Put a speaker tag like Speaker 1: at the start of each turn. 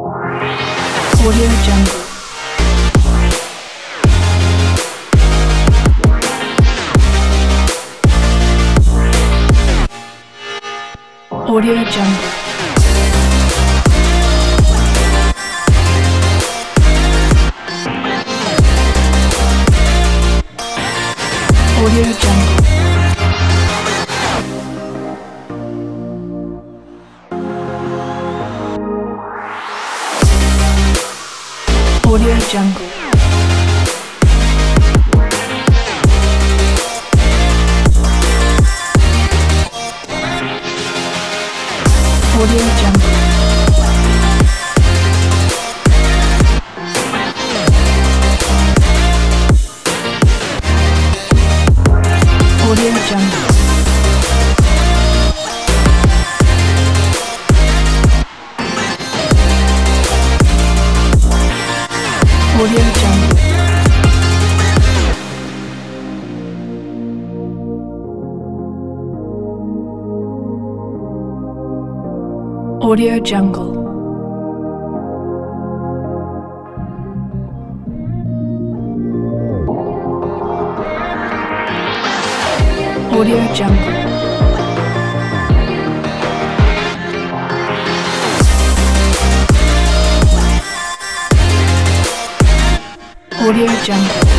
Speaker 1: Audio Jungle. Audio Jungle. Audio Jungle. Audio Jungle. Audio Jungle. Audio Jungle. Audio Jungle. Audio Jungle. Audio Jungle. Audio Jungle.